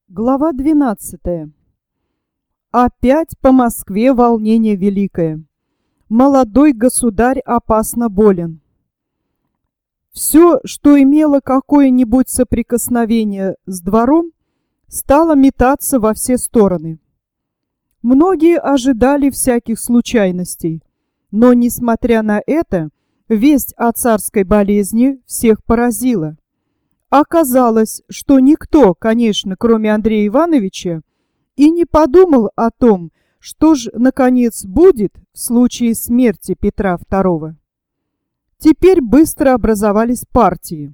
Глава 12. Опять по Москве волнение великое. Молодой государь опасно болен. Все, что имело какое-нибудь соприкосновение с двором, стало метаться во все стороны. Многие ожидали всяких случайностей, но, несмотря на это, весть о царской болезни всех поразила. Оказалось, что никто, конечно, кроме Андрея Ивановича, и не подумал о том, что ж, наконец, будет в случае смерти Петра II. Теперь быстро образовались партии.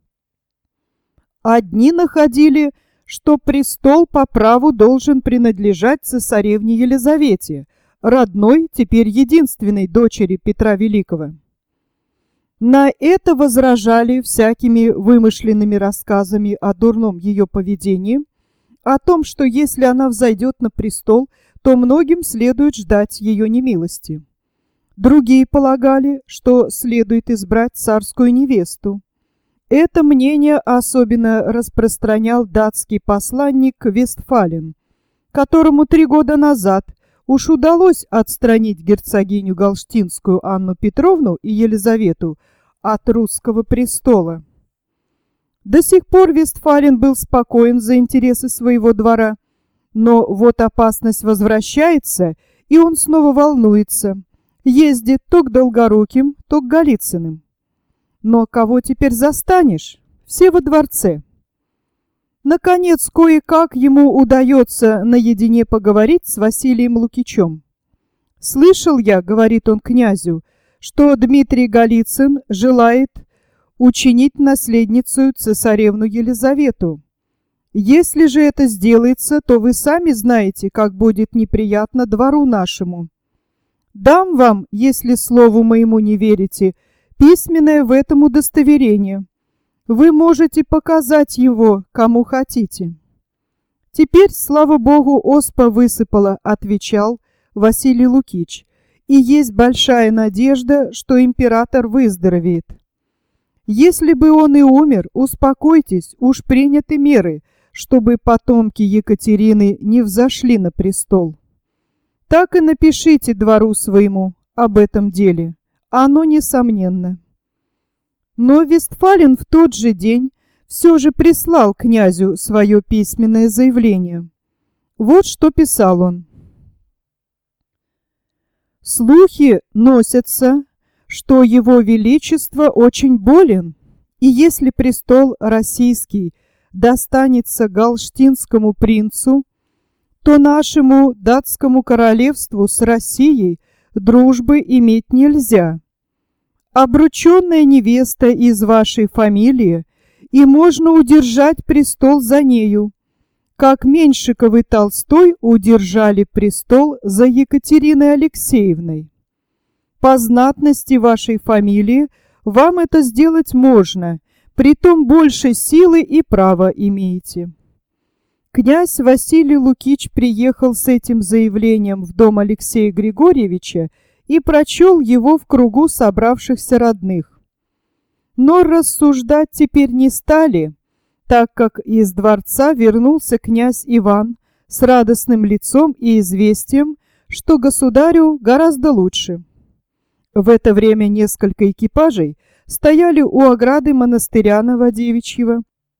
Одни находили, что престол по праву должен принадлежать цесаревне Елизавете, родной, теперь единственной дочери Петра Великого. На это возражали всякими вымышленными рассказами о дурном ее поведении, о том, что если она взойдет на престол, то многим следует ждать ее немилости. Другие полагали, что следует избрать царскую невесту. Это мнение особенно распространял датский посланник Вестфален, которому 3 года назад уж удалось отстранить герцогиню Галштинскую Анну Петровну и Елизавету от русского престола. До сих пор Вестфален был спокоен за интересы своего двора, но вот опасность возвращается, и он снова волнуется, ездит то к Долгоруким, то к Голицыным. Но кого теперь застанешь? Все во дворце. Наконец, кое-как ему удается наедине поговорить с Василием Лукичем. «Слышал я, — говорит он князю, — что Дмитрий Голицын желает учинить наследницу цесаревну Елизавету. Если же это сделается, то вы сами знаете, как будет неприятно двору нашему. Дам вам, если слову моему не верите, письменное в этом удостоверение. Вы можете показать его, кому хотите». «Теперь, слава богу, оспа высыпала, — отвечал Василий Лукич, — и есть большая надежда, что император выздоровеет. Если бы он и умер, успокойтесь, уж приняты меры, чтобы потомки Екатерины не взошли на престол. Так и напишите двору своему об этом деле, оно несомненно». Но Вестфален в тот же день все же прислал князю свое письменное заявление. Вот что писал он. «Слухи носятся, что его величество очень болен, и если престол российский достанется галштинскому принцу, то нашему датскому королевству с Россией дружбы иметь нельзя. Обрученная невеста из вашей фамилии, и можно удержать престол за нею, как Меньшиков и Толстой удержали престол за Екатериной Алексеевной. По знатности вашей фамилии вам это сделать можно, притом больше силы и права имеете». Князь Василий Лукич приехал с этим заявлением в дом Алексея Григорьевича и прочел его в кругу собравшихся родных. Но рассуждать теперь не стали, так как из дворца вернулся князь Иван с радостным лицом и известием, что государю гораздо лучше. В это время несколько экипажей стояли у ограды монастыря Новодевичьего.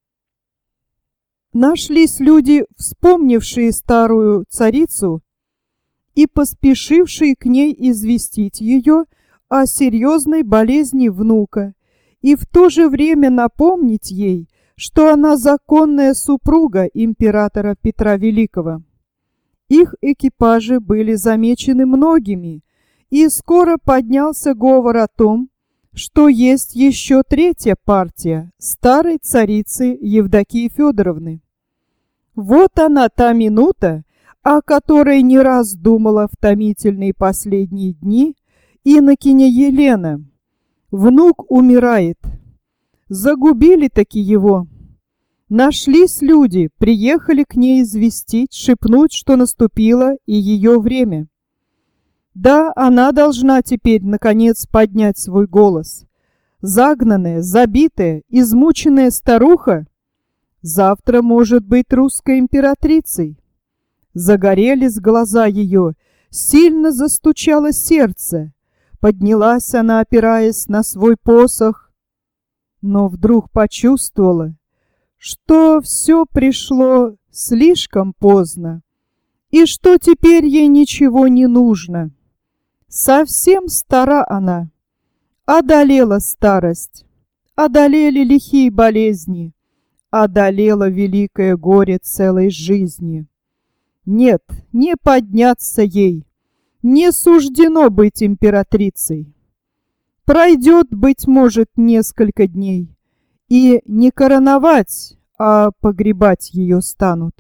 Нашлись люди, вспомнившие старую царицу и поспешившие к ней известить ее о серьезной болезни внука и в то же время напомнить ей, что она законная супруга императора Петра Великого. Их экипажи были замечены многими, и скоро поднялся говор о том, что есть еще третья партия старой царицы Евдокии Федоровны. Вот она, та минута, о которой не раз думала в томительные последние дни инокиня Елена. Внук умирает. Загубили-таки его. Нашлись люди, приехали к ней известить, шепнуть, что наступило и ее время. Да, она должна теперь, наконец, поднять свой голос. Загнанная, забитая, измученная старуха Завтра может быть русской императрицей. Загорелись глаза ее, сильно застучало сердце. Поднялась она, опираясь на свой посох, но вдруг почувствовала, что все пришло слишком поздно, и что теперь ей ничего не нужно. Совсем стара она, одолела старость, одолели лихие болезни, одолела великое горе целой жизни. Нет, не подняться ей, не суждено быть императрицей. Пройдет, быть может, несколько дней, и не короновать, а погребать ее станут.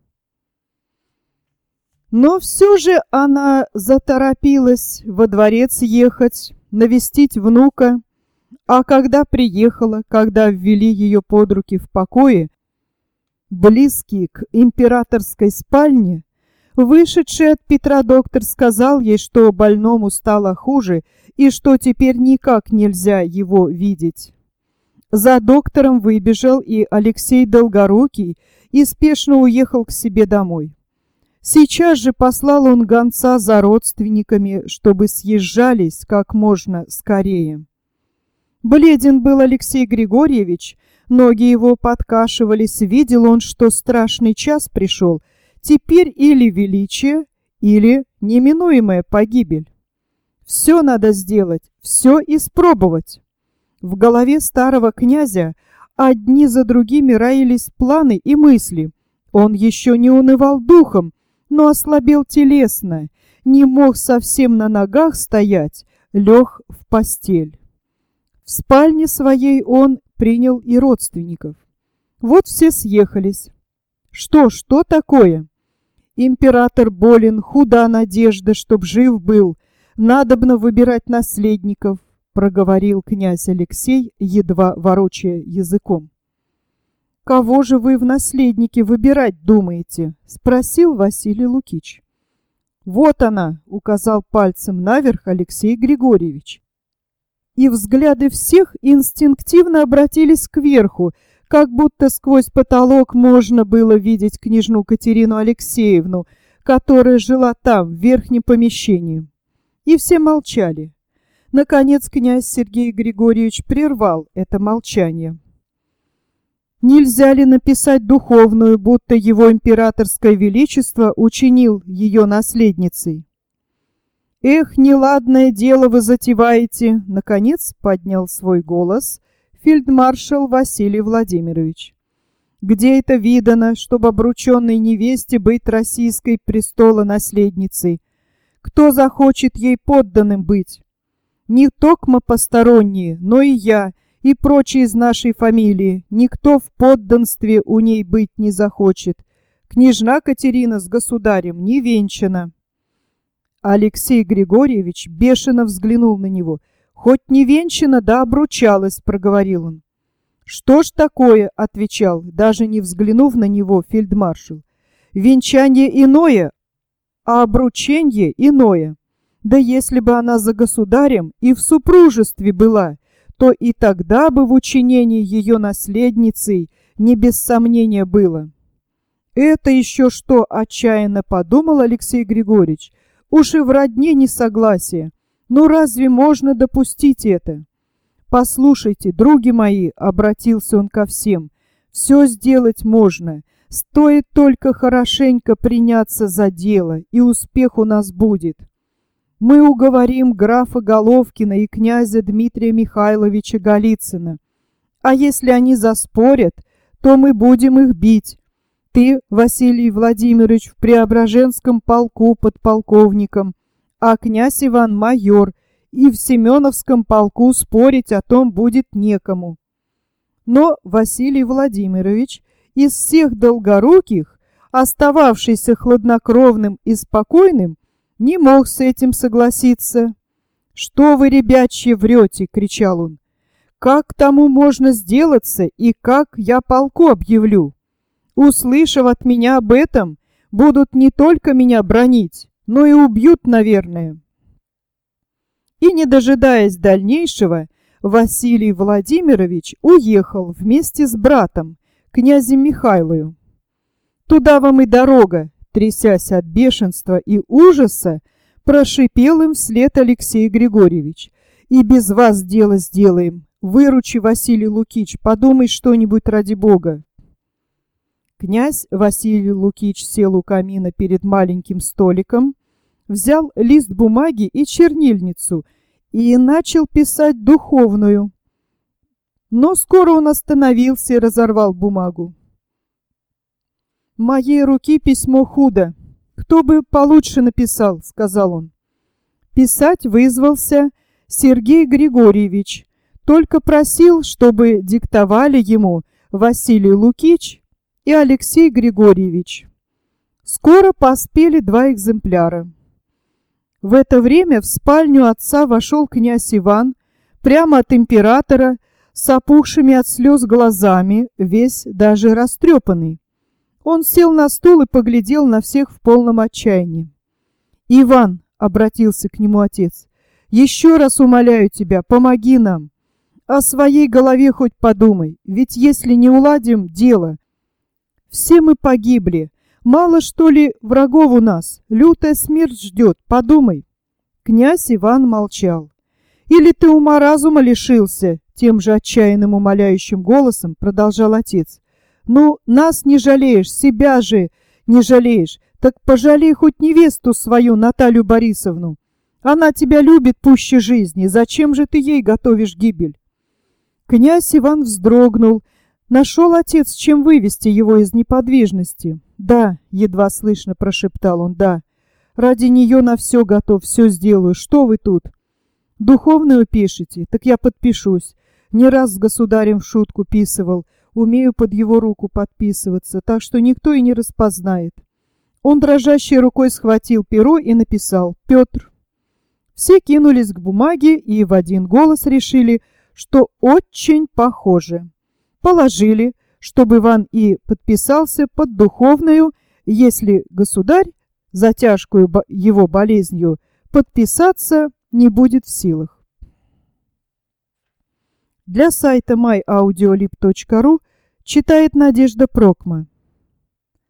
Но все же она заторопилась во дворец ехать, навестить внука, а когда приехала, когда ввели ее под руки в покое, близкие к императорской спальне, вышедший от Петра доктор сказал ей, что больному стало хуже и что теперь никак нельзя его видеть. За доктором выбежал и Алексей Долгорукий и спешно уехал к себе домой. Сейчас же послал он гонца за родственниками, чтобы съезжались как можно скорее. Бледен был Алексей Григорьевич, ноги его подкашивались, видел он, что страшный час пришел, теперь или величие, или неминуемая погибель. Все надо сделать, все испробовать. В голове старого князя одни за другими роились планы и мысли. Он еще не унывал духом, но ослабел телесно, не мог совсем на ногах стоять, лег в постель. В спальне своей он принял и родственников. Вот все съехались. Что такое? Император болен, худа надежда, чтоб жив был. Надобно выбирать наследников, проговорил князь Алексей, едва ворочая языком. «Кого же вы в наследники выбирать думаете?» — спросил Василий Лукич. «Вот она!» — указал пальцем наверх Алексей Григорьевич. И взгляды всех инстинктивно обратились кверху, как будто сквозь потолок можно было видеть княжну Катерину Алексеевну, которая жила там, в верхнем помещении. И все молчали. Наконец князь Сергей Григорьевич прервал это молчание. Нельзя ли написать духовную, будто его императорское величество учинил ее наследницей? «Эх, неладное дело вы затеваете!» — наконец поднял свой голос фельдмаршал Василий Владимирович. «Где это видано, чтобы обрученной невесте быть российской престолонаследницей? Кто захочет ей подданным быть? Не токмо посторонние, но и я, и прочие из нашей фамилии, никто в подданстве у ней быть не захочет. Княжна Катерина с государем не венчана». Алексей Григорьевич бешено взглянул на него. «Хоть не венчана, да обручалась», — проговорил он. «Что ж такое?» — отвечал, даже не взглянув на него, фельдмаршал. «Венчание иное, а обручение иное. Да если бы она за государем и в супружестве была, то и тогда бы в учинении ее наследницей не без сомнения было». «Это еще что?» — отчаянно подумал Алексей Григорьевич. «Уж и в родне несогласие. Но разве можно допустить это? Послушайте, други мои, — обратился он ко всем, — все сделать можно. Стоит только хорошенько приняться за дело, и успех у нас будет. Мы уговорим графа Головкина и князя Дмитрия Михайловича Голицына. А если они заспорят, то мы будем их бить. Ты, Василий Владимирович, в Преображенском полку подполковником, а князь Иван майор, и в Семеновском полку спорить о том будет некому». Но Василий Владимирович из всех Долгоруких, остававшийся хладнокровным и спокойным, не мог с этим согласиться. «Что вы, ребячьи, врете?» — кричал он. «Как к тому можно сделаться и как я полку объявлю? Услышав от меня об этом, будут не только меня бранить, но и убьют, наверное». И, не дожидаясь дальнейшего, Василий Владимирович уехал вместе с братом, князем Михайлою. Туда вам и дорога, трясясь от бешенства и ужаса, прошипел им вслед Алексей Григорьевич. И без вас дело сделаем. Выручи, Василий Лукич, подумай что-нибудь ради Бога. Князь Василий Лукич сел у камина перед маленьким столиком, взял лист бумаги и чернильницу и начал писать духовную. Но скоро он остановился и разорвал бумагу. «Моей руки письмо худо. Кто бы получше написал», — сказал он. Писать вызвался Сергей Григорьевич, только просил, чтобы диктовали ему Василий Лукич и Алексей Григорьевич. Скоро поспели 2 экземпляра. В это время в спальню отца вошел князь Иван, прямо от императора, с опухшими от слез глазами, весь даже растрепанный. Он сел на стул и поглядел на всех в полном отчаянии. «Иван», — обратился к нему отец, — «еще раз умоляю тебя, помоги нам. О своей голове хоть подумай, ведь если не уладим дело, все мы погибли. Мало, что ли, врагов у нас? Лютая смерть ждет, подумай». Князь Иван молчал. «Или ты ума-разума лишился?» Тем же отчаянным умоляющим голосом продолжал отец. «Ну, нас не жалеешь, себя же не жалеешь. Так пожалей хоть невесту свою, Наталью Борисовну. Она тебя любит пуще жизни. Зачем же ты ей готовишь гибель?» Князь Иван вздрогнул. Нашел отец, чем вывести его из неподвижности. «Да», — едва слышно прошептал он, — «да. Ради нее на все готов, все сделаю. Что вы тут? Духовную пишете? Так я подпишусь. Не раз с государем в шутку писывал. Умею под его руку подписываться, так что никто и не распознает». Он дрожащей рукой схватил перо и написал «Петр». Все кинулись к бумаге и в один голос решили, что очень похоже. Положили, чтобы Иван и подписался под духовную, если государь за тяжкую его болезнью подписаться не будет в силах. Для сайта myaudiolib.ru читает Надежда Прокма.